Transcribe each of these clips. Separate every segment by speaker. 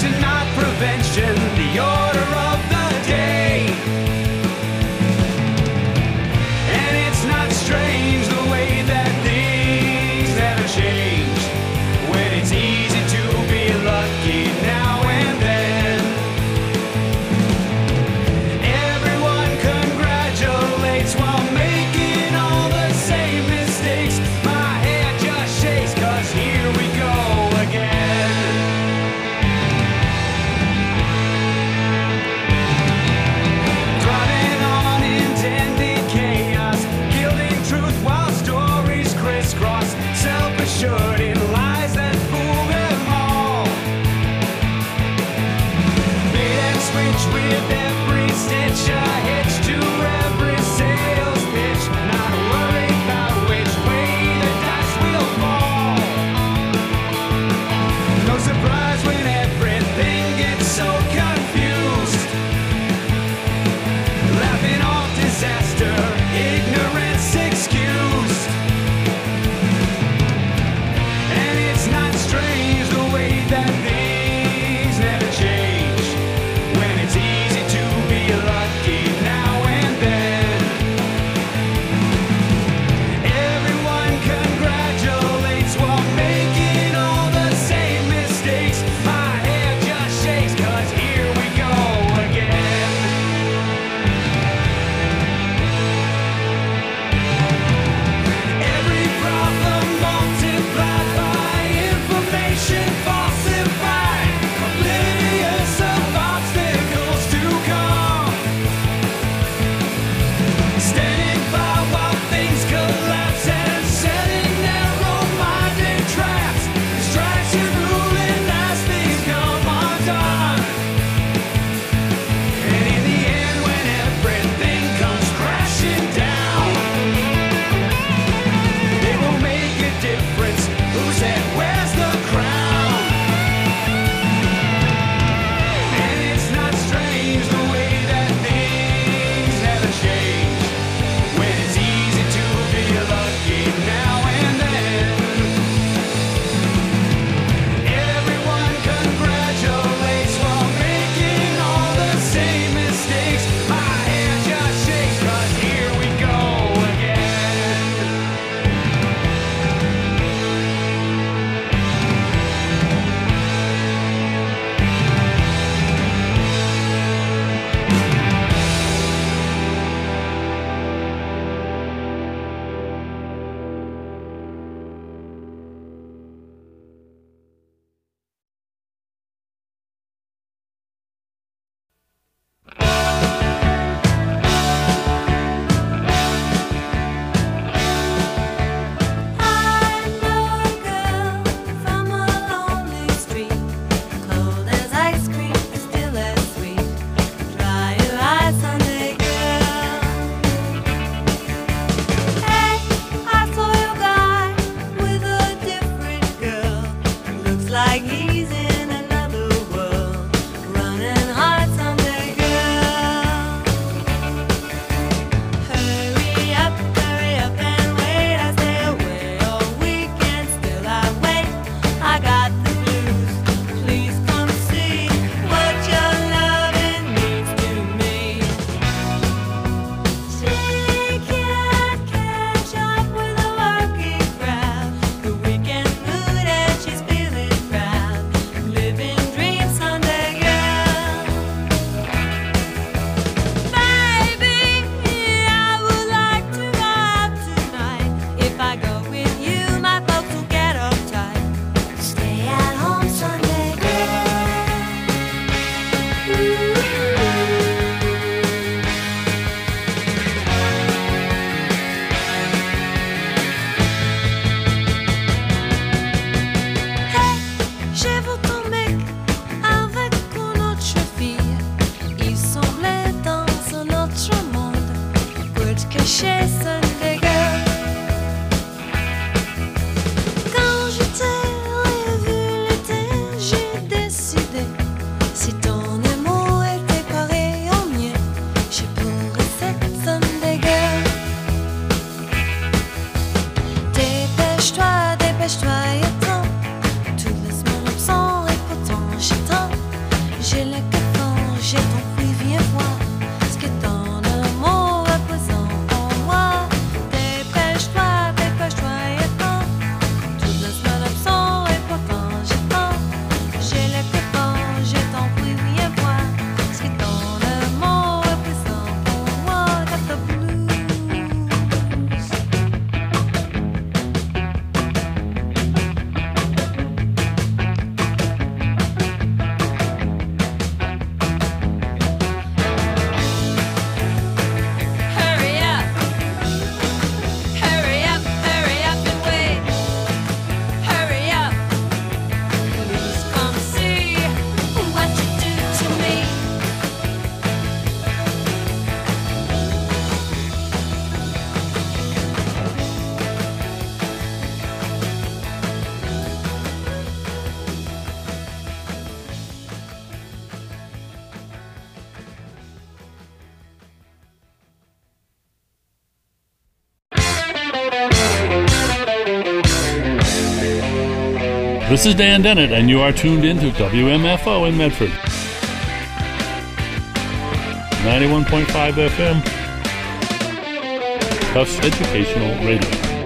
Speaker 1: Prevention, not prevention, the order of the day. And it's not strange the way that things never change, when it's easy to be lucky now and then. Everyone congratulates while making all the same mistakes. My head just shakes, 'cause here we go again. Driving on intended chaos, gilding truth while stories crisscross, self-assured in lies that fool them all. Bait and switch with every stitch, a hitch to every sales pitch, not worried about which way the dice will fall. No surprise when everything gets so confused, laughing off disaster, ignorance excused. And it's not strange the way that things never change, when it's easy to be lucky now and then. Everyone congratulates while making all the same mistakes. My head just shakes, 'cause here we go again. Every problem multiplied by information falsified, oblivious of obstacles to come. Standing by while things collapse and setting narrow-minded traps. Distraction ruling as things come undone. And in the end, when everything comes crashing down, it will make a difference whose head wears the crown. And it's not strange the way that things never change, when it's easy to be lucky now and then. Everyone congratulates while making all the same mistakes. My head just shakes, 'cause here we go again.
Speaker 2: I know a girl from a lonely street, cold as ice cream, still as sweet. Dry your eyes, Sunday girl. Hey, I saw your guy with a different girl. Looks like he's in another world, running hard, Sunday girl. Hurry up and wait. I stay away all weekend, still I wait. I got the blues. Please come see what your loving means to me. She can't catch up with the working crowd, the weekend mood, and she's feeling proud, living dreams, Sunday girl. Baby, I would like to go out tonight. If I go with you, my folks will get uptight. Stay at home, Sunday girl. Hey, j'ai vu ton mec avec une autre fille. Il semblait dans un autre monde, pour te cacher, Sunday girl. Quand je t'ai revu l'été, j'ai décidé, si ton amour était pareil au mien, je pourrais cette Sunday girl. Dépêche-toi, et attends. Tout laisse mon absent et
Speaker 3: This is Dan Dennett, and you are tuned in to WMFO in Medford. 91.5 FM. Tufts Educational Radio.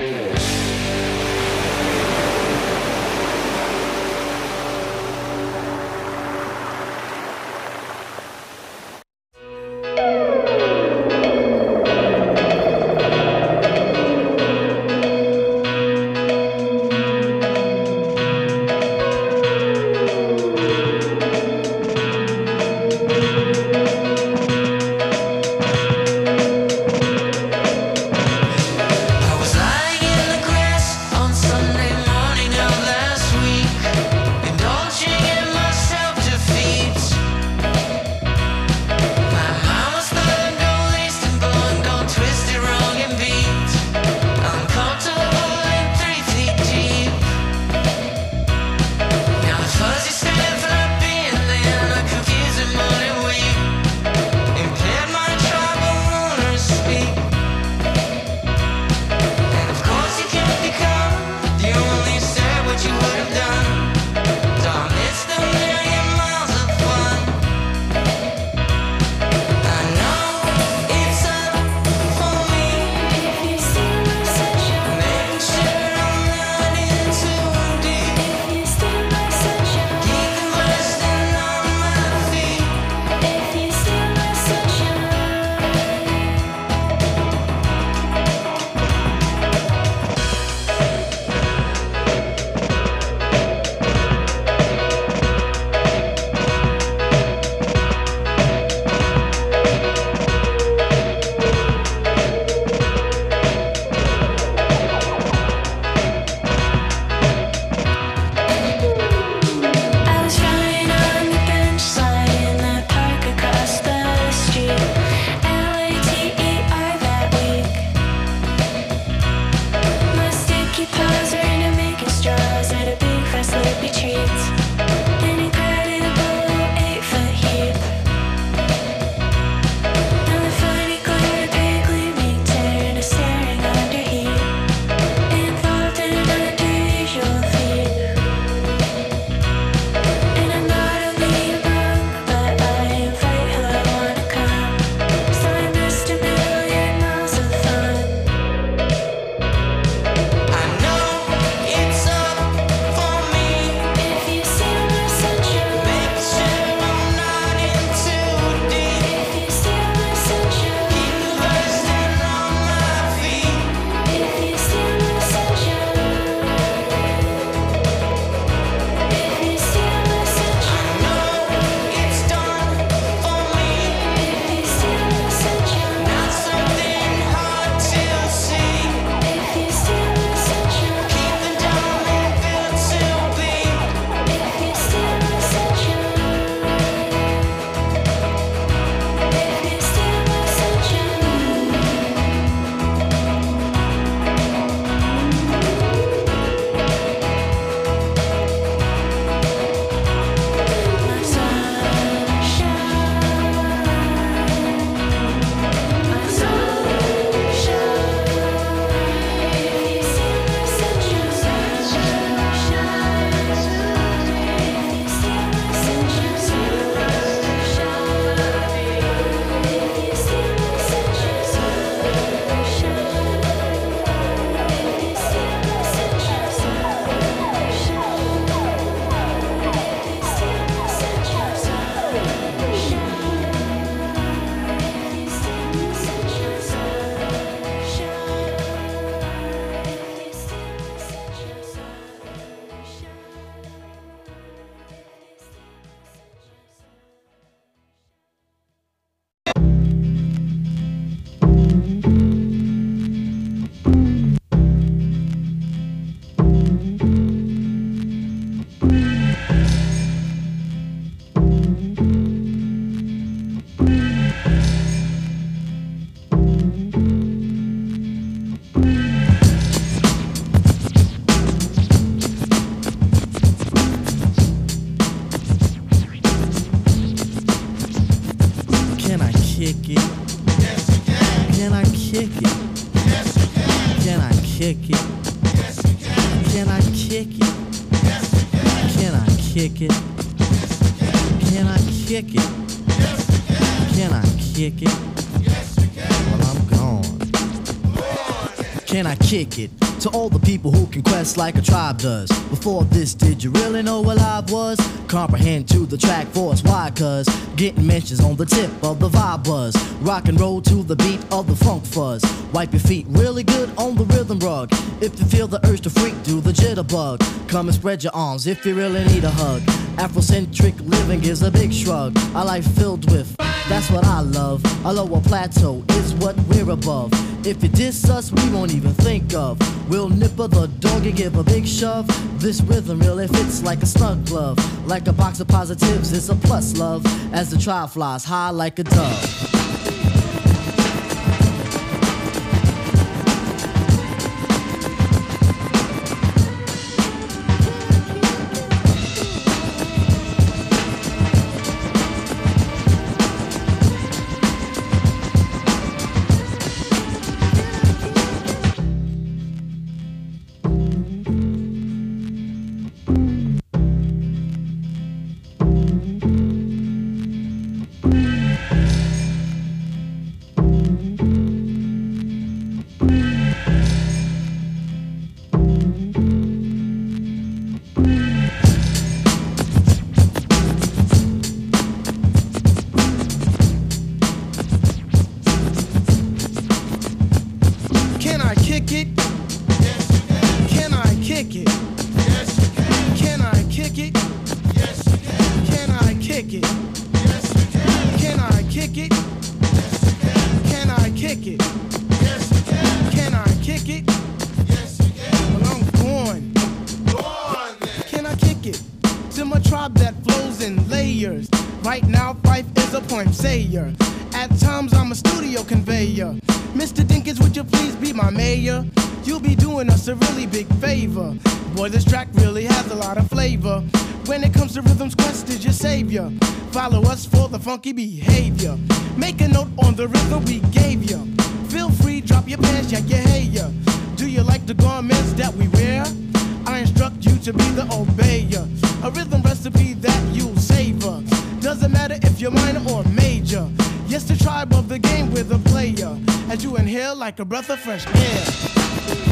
Speaker 4: kick it? Yes, you can. Can I kick it? Yes, you can. Can I kick it? Yes, you can. Can I kick it? Yes, you can. kick it? Can I kick it? Can I kick it? Well, I'm gone. Can I kick it? To all the people who can quest like a tribe does. Before this, did you really know what live was? Comprehend to the track force, why? Cause getting mentions on the tip of the vibe buzz. Rock and roll to the beat of the funk fuzz. Wipe your feet really good on the rhythm rug. If you feel the urge to freak, do the jitterbug. Come and spread your arms if you really need a hug. Afrocentric living is a big shrug. A life filled with, that's what I love. A lower plateau is what we're above. If you diss us, we won't even think of. We'll nipper the dog and give a big shove. This rhythm really fits like a snug glove. Like a box of positives, it's a plus, love. As the tribe flies high like a dove.
Speaker 5: Boy, this track really has a lot of flavor. When it comes to Rhythm's Quest is your savior. Follow us for the funky behavior. Make a note on the rhythm we gave you. Feel free, drop your pants, yeah, your hair. Do you like the garments that we wear? I instruct you to be the obeyer. A rhythm recipe that you'll savor. Doesn't matter if you're minor or major. Yes, the tribe of the game with a player. As you inhale like a breath of fresh air.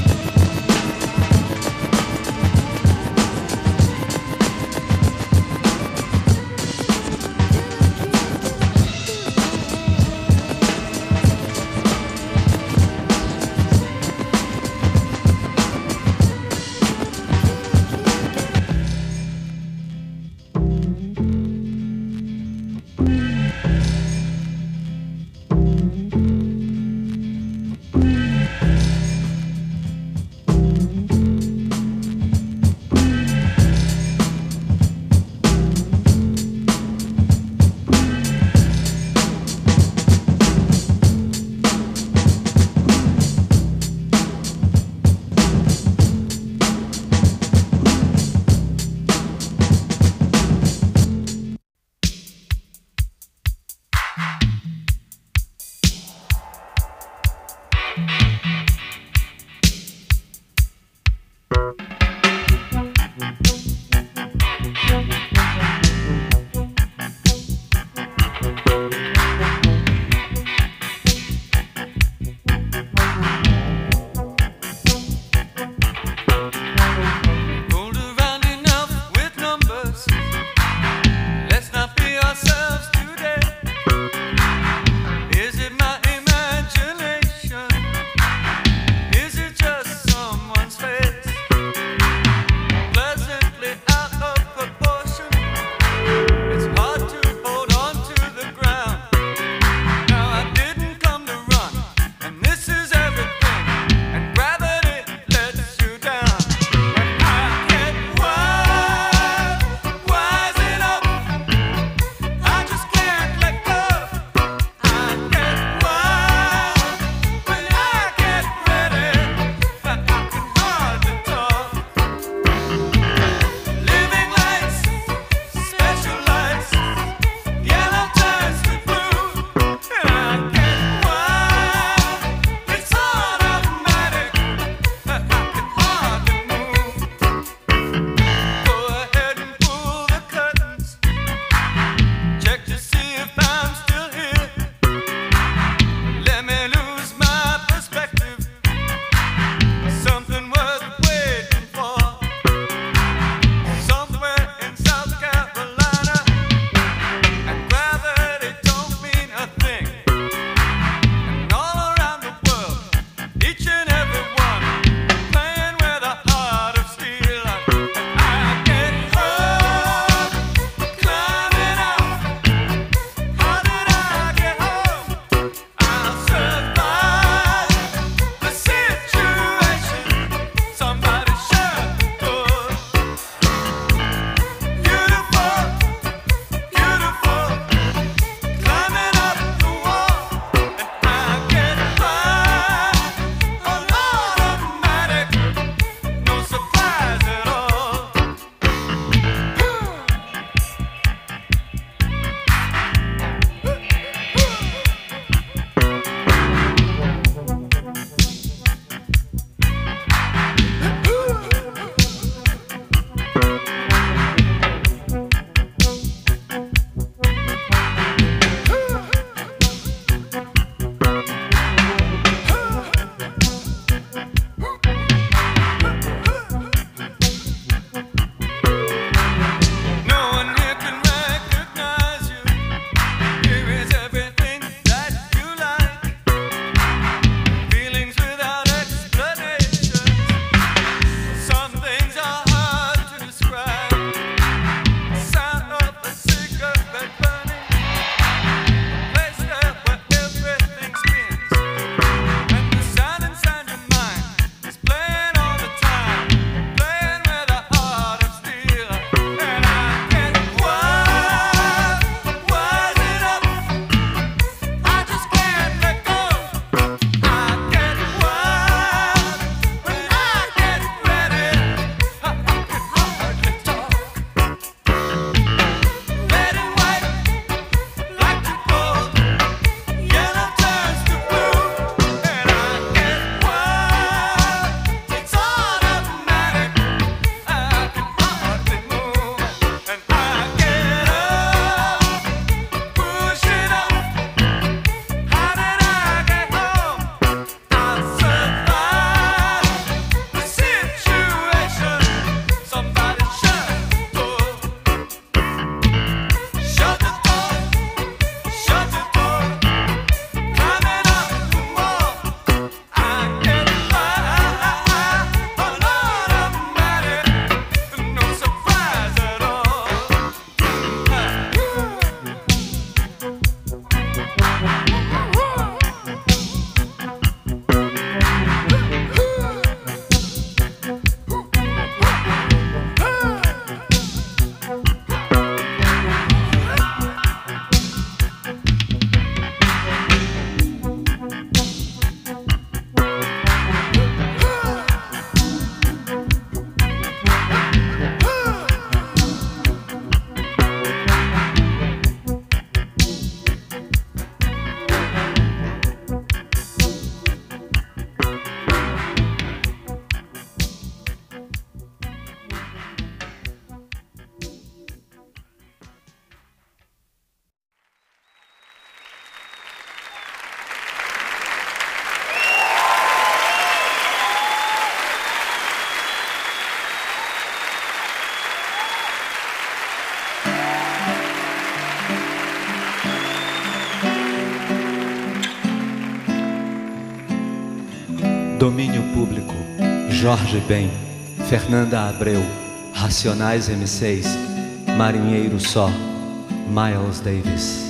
Speaker 6: Domínio Público, Jorge Ben, Fernanda Abreu, Racionais M6, Marinheiro Só, Miles Davis.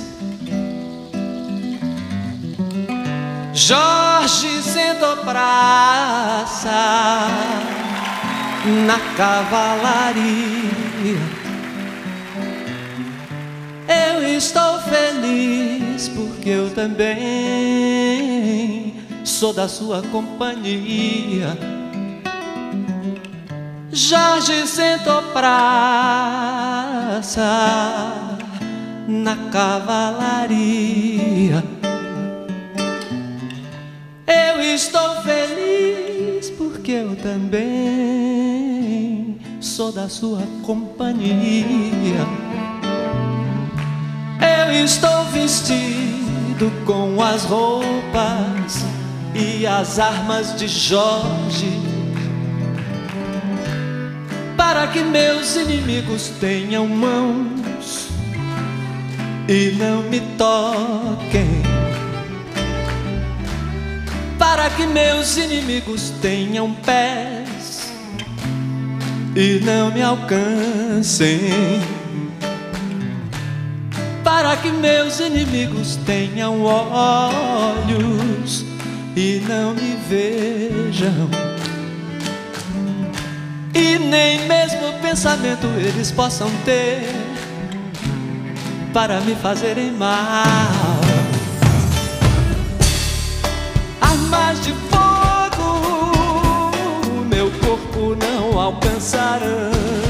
Speaker 6: Jorge sentou praça na cavalaria. Eu estou feliz porque eu também sou da sua companhia. Jorge sentou praça na cavalaria. Eu estou feliz porque eu também sou da sua companhia. Eu estou vestido com as roupas e as armas de Jorge, para que meus inimigos tenham mãos e não me toquem, para que meus inimigos tenham pés e não me alcancem, para que meus inimigos tenham olhos e não me vejam, e nem mesmo pensamento eles possam ter para me fazerem mal. Armas de fogo meu corpo não alcançarão,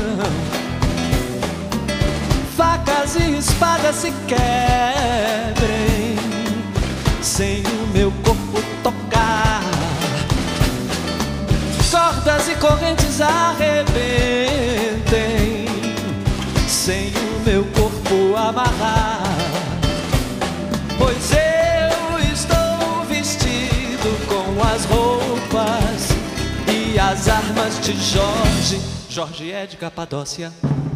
Speaker 6: facas e espadas se quebrem sem o meu corpo tocar, cordas e correntes arrebentem sem o meu corpo amarrar, pois eu estou vestido com as roupas e as armas de Jorge. Jorge é de Capadócia.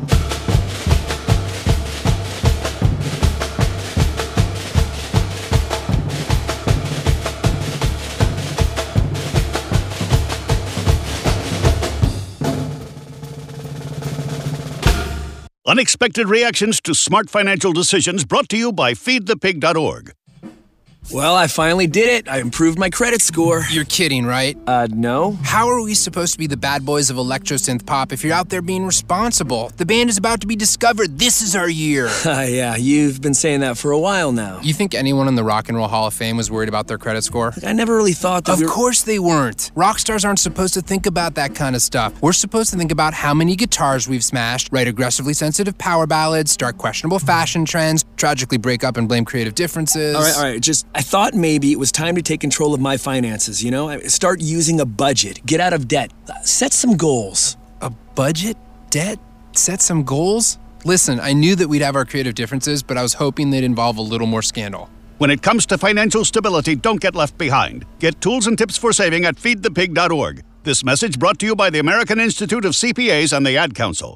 Speaker 7: Unexpected reactions to smart financial decisions brought to you by feedthepig.org.
Speaker 8: Well, I finally did it. I improved my credit score.
Speaker 9: You're kidding, right?
Speaker 8: No.
Speaker 9: How are we supposed to be the bad boys of electro-synth pop if you're out there being responsible? The band is about to be discovered. This is our year.
Speaker 8: Yeah, you've been saying that for a while now.
Speaker 9: You think anyone in the Rock and Roll Hall of Fame was worried about their credit score?
Speaker 8: I never really thought that
Speaker 9: Of course they weren't. Rock stars aren't supposed to think about that kind of stuff. We're supposed to think about how many guitars we've smashed, write aggressively sensitive power ballads, start questionable fashion trends, tragically break up and blame creative differences.
Speaker 8: All right. I thought maybe it was time to take control of my finances, you know? Start using a budget, get out of debt, set some goals.
Speaker 9: A budget? Debt? Set some goals? Listen, I knew that we'd have our creative differences, but I was hoping they'd involve a little more scandal.
Speaker 7: When it comes to financial stability, don't get left behind. Get tools and tips for saving at feedthepig.org. This message brought to you by the American Institute of CPAs and the Ad Council.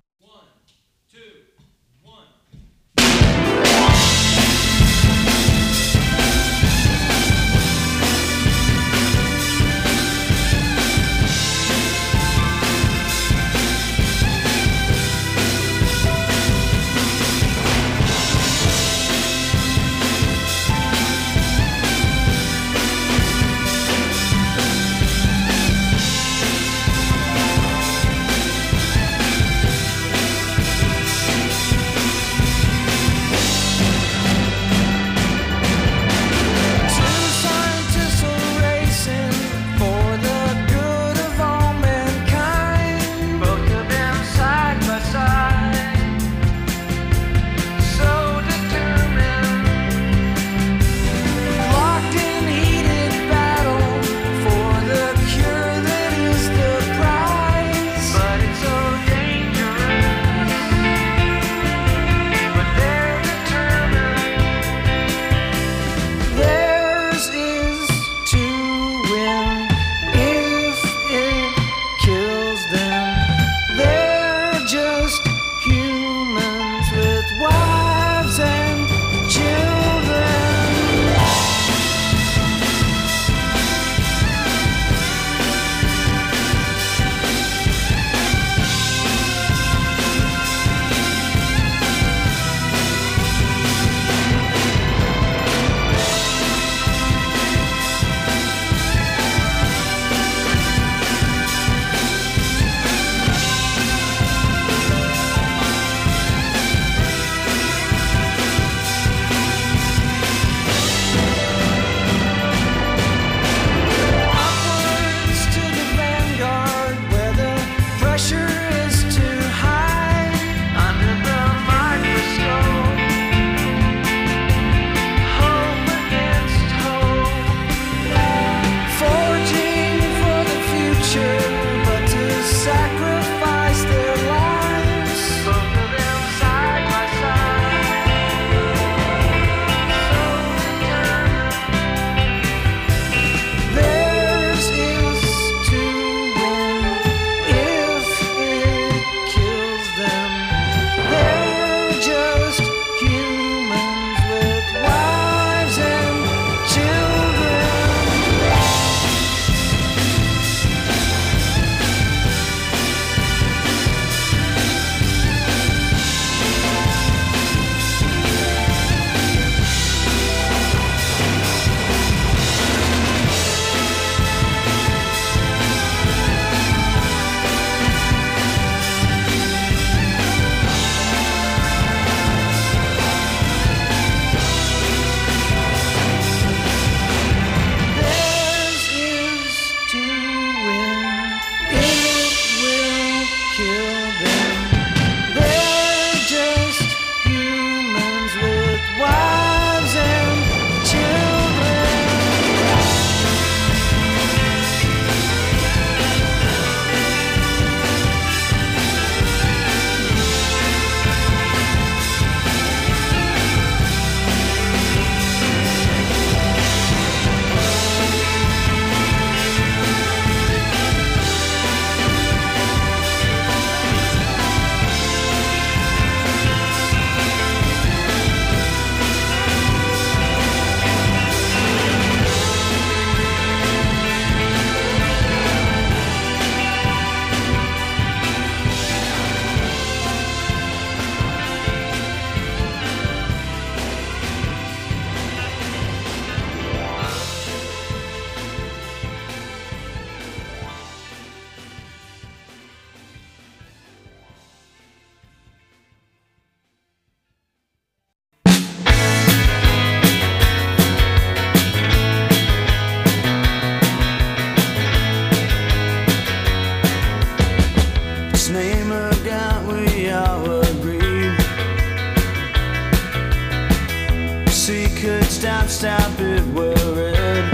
Speaker 6: could stop it worried.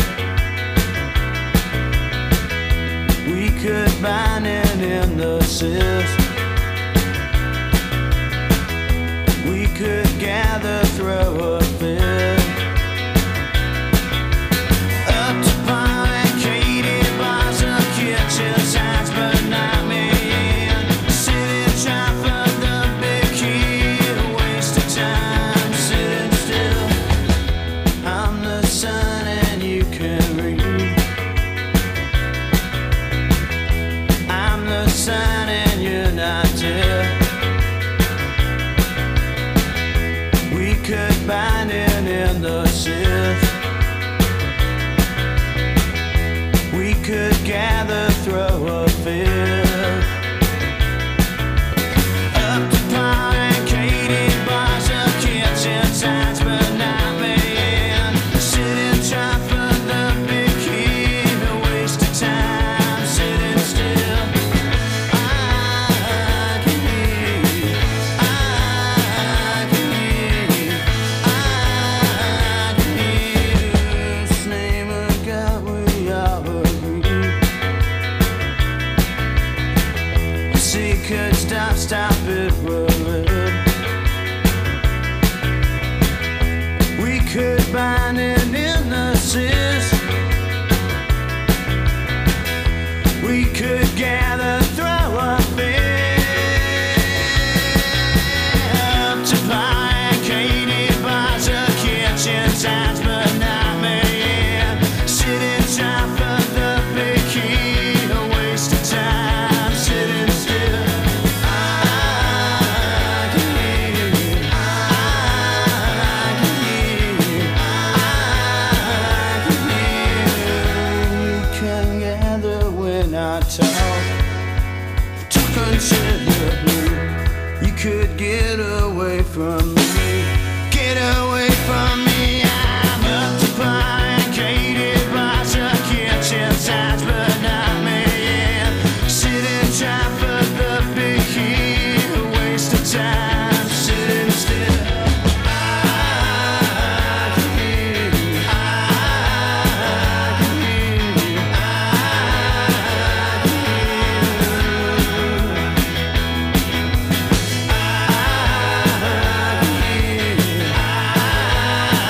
Speaker 6: We could bind it in the cyst. We could gather, throw a fit. Up to bar and Katie bars of kitchen signs, but not me. Sitting trying for the big key, a waste of time. Sitting still, I'm the sun and you can read. I'm the sun and you're not dead. We could bind it in the sieve. We could gather, throw a fit. Up to par and Katie bars of kitchen signs, but not me. Sitting trying for the big key, a waste of time. Sitting still, I can hear you. I can hear you. I can hear you. This name of God we all agree. See, could stop it worried. We could bind it in the cyst. We could gather, throw a fit. Up to pie and Katie bars of kitchen signs, but not me. Sitting trying for the big key, a waste of time. Sitting still, I can hear you. I can hear you. I can hear you. We can gather when I talk. Talk until you're blue. You could get away from me. Get away from me. I'm up to par and Katie bars of kitchen signs, but not me. Sitting trying for the big key, a waste of time. Sitting still, I can hear you. I can hear you. I can hear you.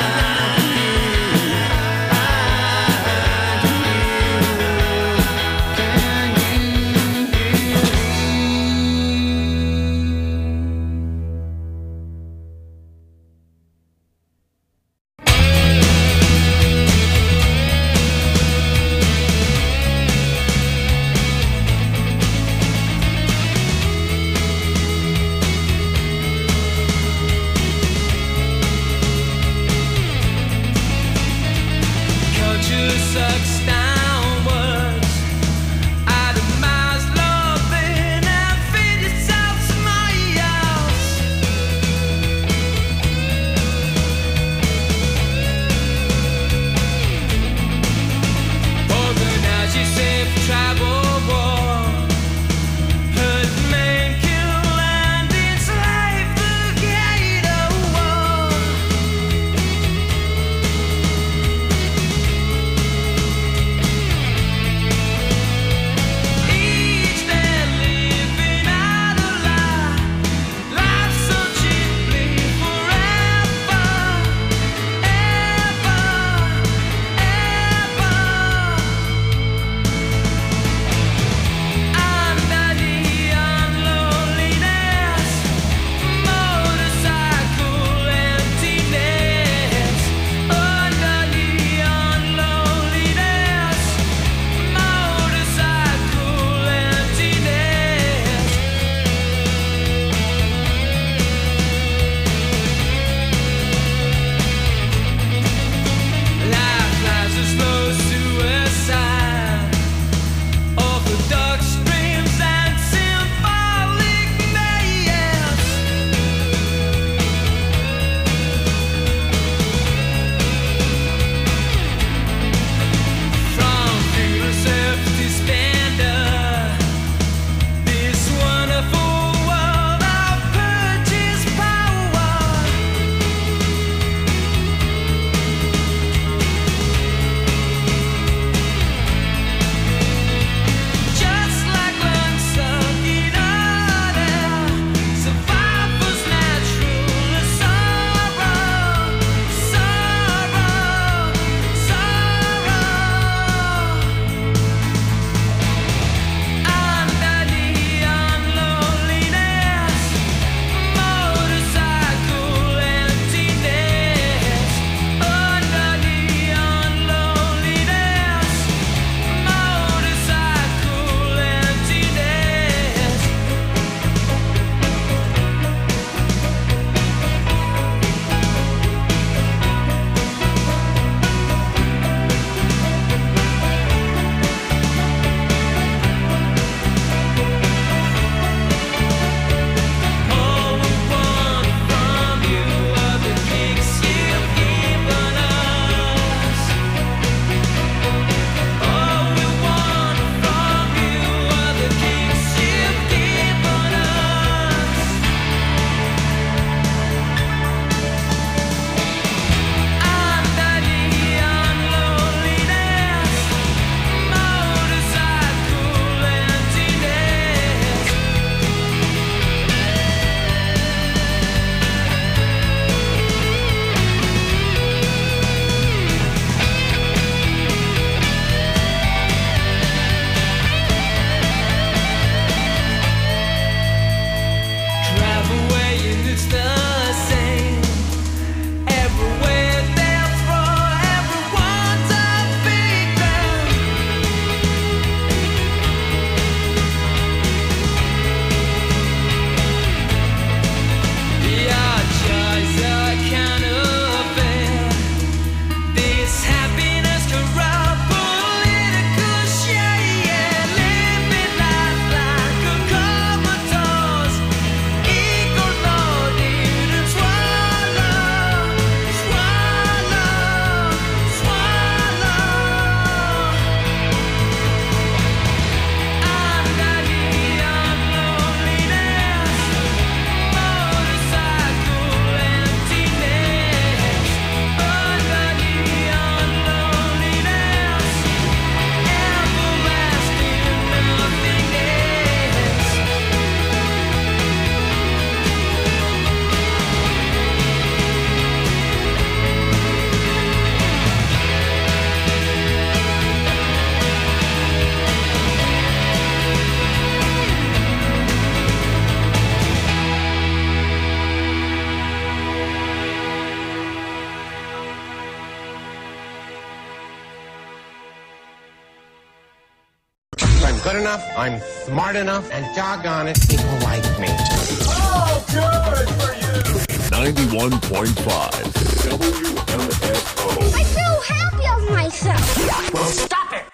Speaker 10: good enough, I'm smart enough, and doggone it, people like me.
Speaker 11: Oh, good for you!
Speaker 12: 91.5 WMFO.
Speaker 13: I feel happy of myself.
Speaker 11: Well, stop it!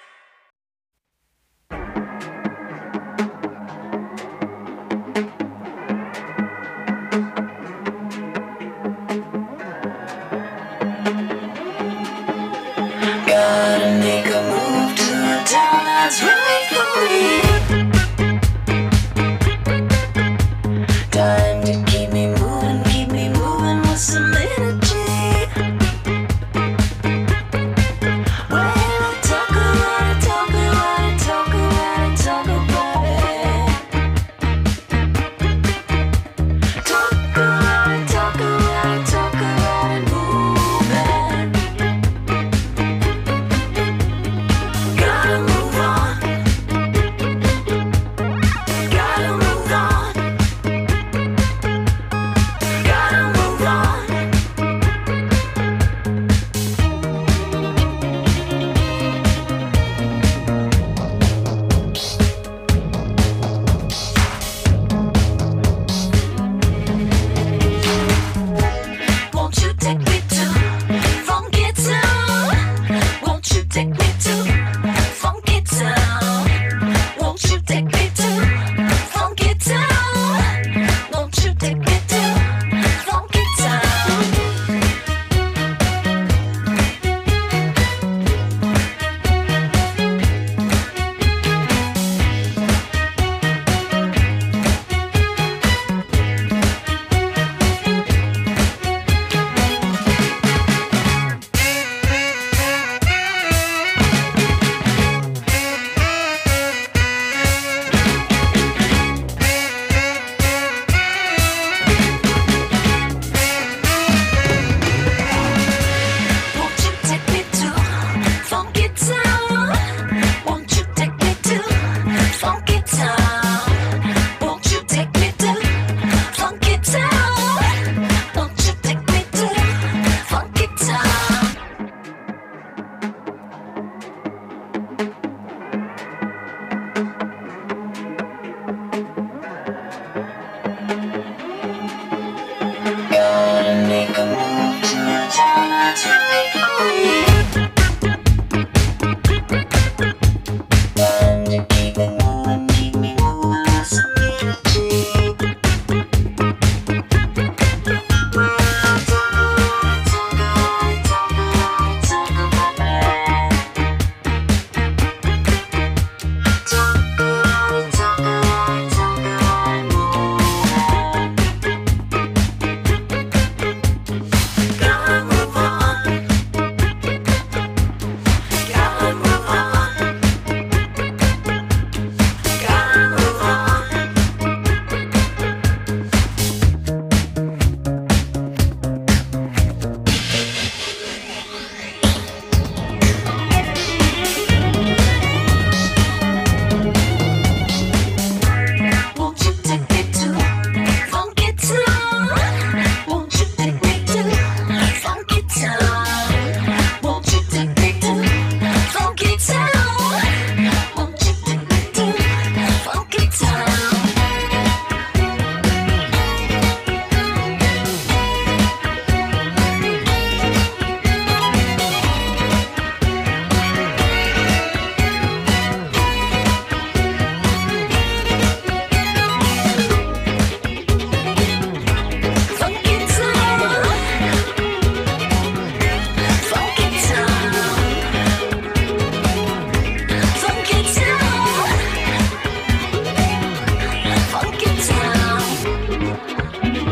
Speaker 2: Gotta make a move to a town that's right for me. Time to keep me moving with some energy. Well, I talk about it, talk about it, talk about it, talk about it. Talk about it, talk about it, talk about it, moving. Gotta move on. Gotta move on. Gotta move on. Won't you take me to Funky Town? Won't you take me to Funky Town? Won't you take me to Funky Town? Won't you take me to Funky Town? Won't you take me to Funky Town? Won't you take me to Funky Town? Won't you take me to Funky Town? Won't you take me to Funky Town? Gotta make a move to a town that's right for me. Time to keep me moving with some energy. Well, I talk about it, talk about it, talk about it. Talk about it, talk about it, talk about it, moving. Gotta move on. Gotta move on. Gotta move on. Won't you take me to Funky Town? Won't you take me to Funky Town? Won't you take me to Funky Town? Won't you take me to Funky Town? Funky Town. Funky Town. Funky Town. Funky Town.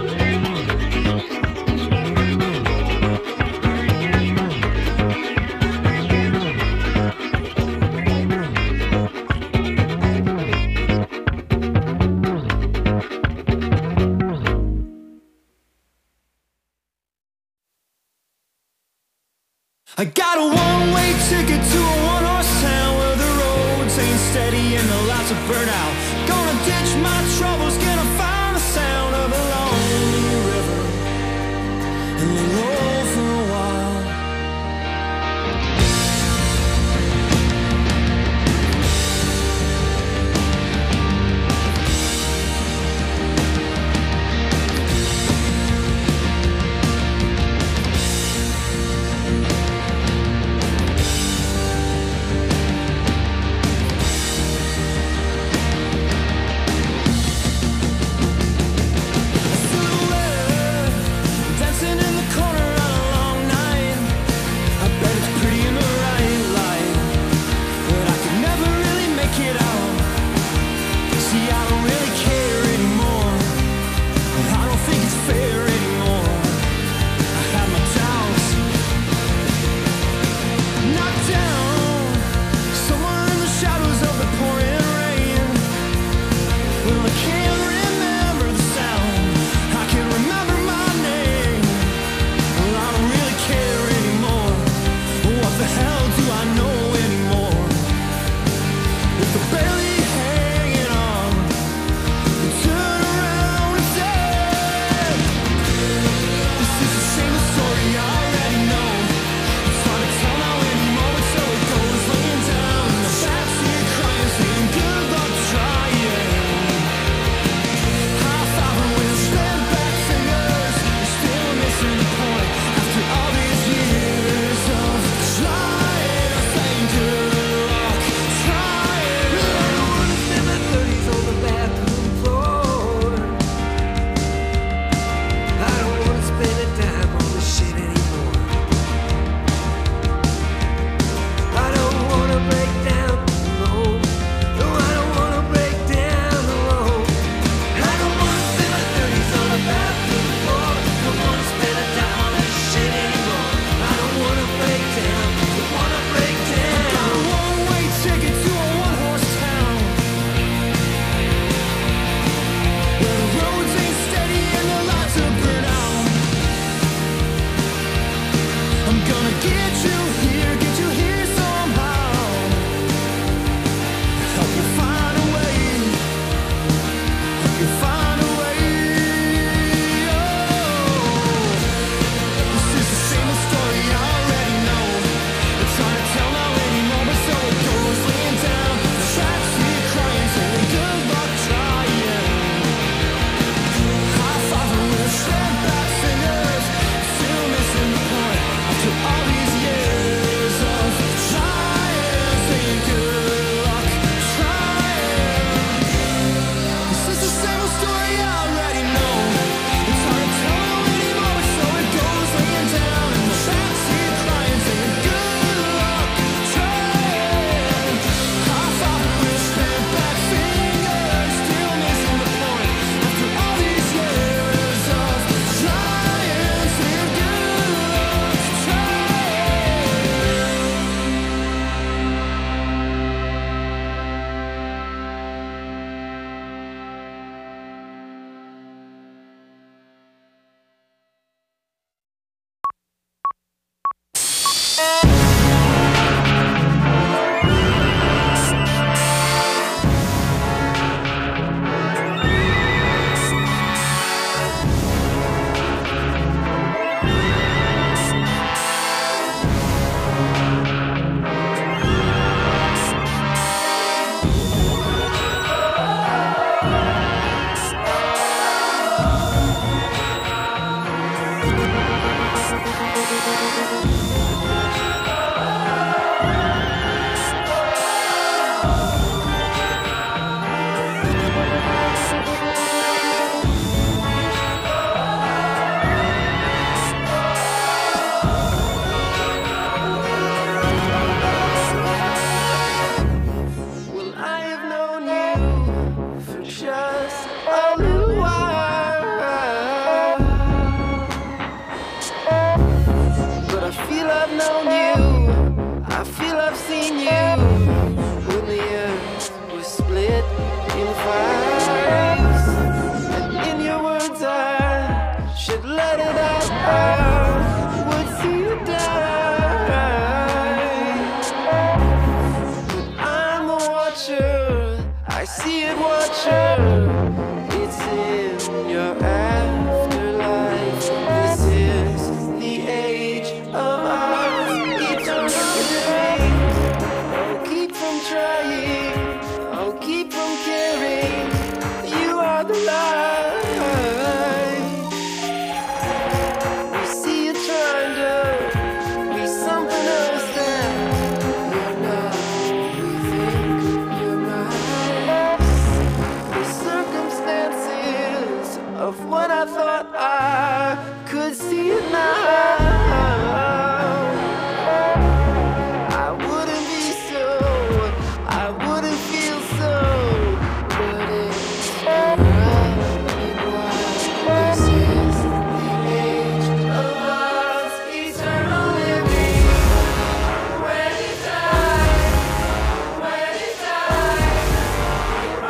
Speaker 1: I got a one-way ticket to a one-horse town where the roads ain't steady and the lights are burnt out. Gonna ditch my troubles, gonna find the sound of a lonely river and lay low for a while. Gonna get you here somehow. Help you find a way. Help you find a way. Oh, this is the same old story I already know. I'm trying to tell now anymore, but so it goes. Laying down the tracks, here crying, saying good luck trying. High five with stand back fingers, still missing the point after all these years of trying, saying good luck trying. This is the same old story I already know. It's hard to tell now anymore, but so it goes. Laying down in the tracks, here crying, saying good luck trying. High five with stand back fingers, still missing the point after all these years of trying, saying good luck Well, I have known you for just a little while, but I feel I've known you, I feel I've seen you when the earth was split in fives. And in your words I should let it out, I would see you die. I'm the watcher, I see it, watcher. It's in your afterlife. This is the age of our eternal living. Oh, keep from trying, oh, keep from caring. You are the light. We see you trying to be something else that you're not. We think you're nice. The circumstances of what I thought I could see it now. I wouldn't be so, I wouldn't feel so, but it's running wild. This is the age of us, eternal living. When you die, when you die, you're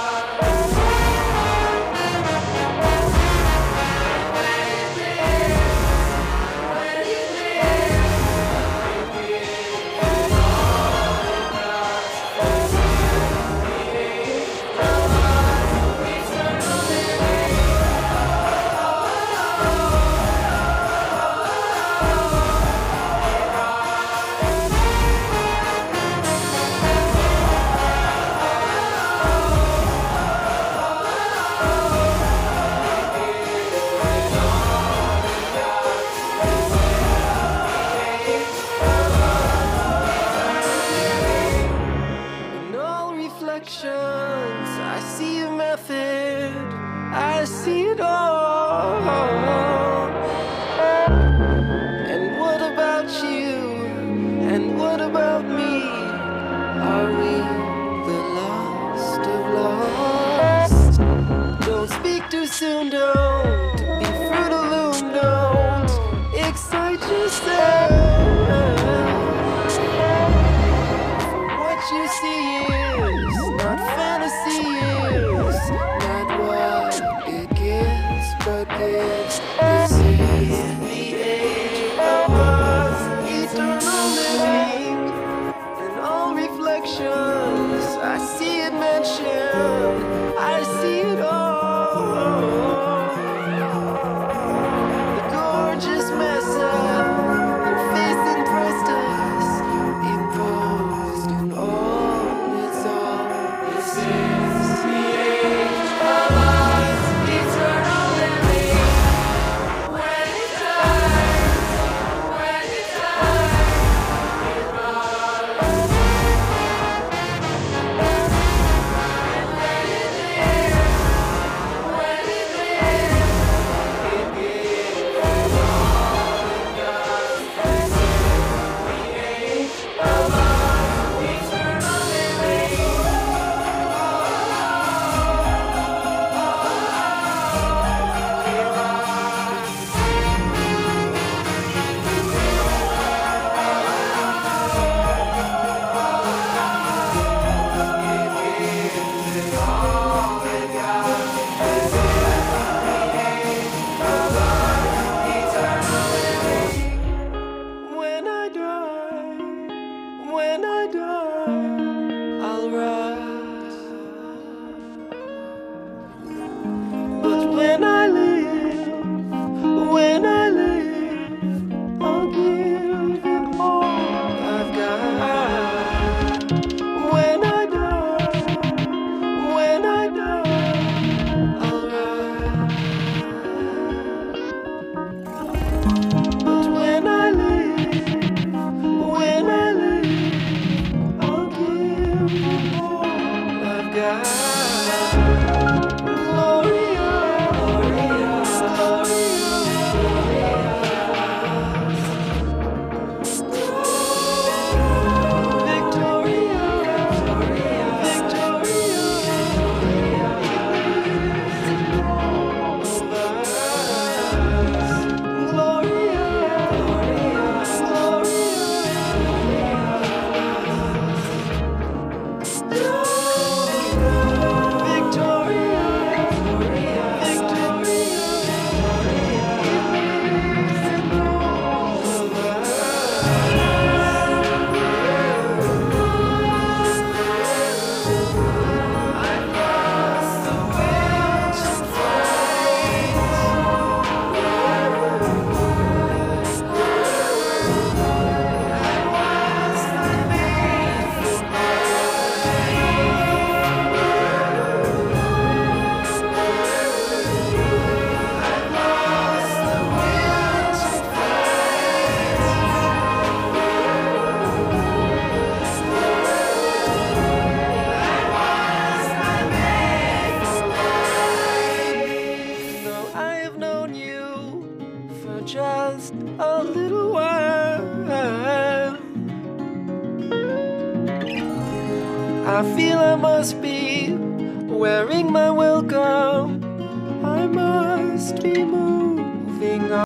Speaker 1: In all reflections, I see a method, I see it all. And what about you? And what about me? Are we the lost of lost? Don't speak too soon, don't be Fruit of the Loom, don't excite yourself. What you see is not fantasy, is not what it gives, but this is the age of us.
Speaker 14: just a little while. I feel I must be wearing my welcome. I must be moving on.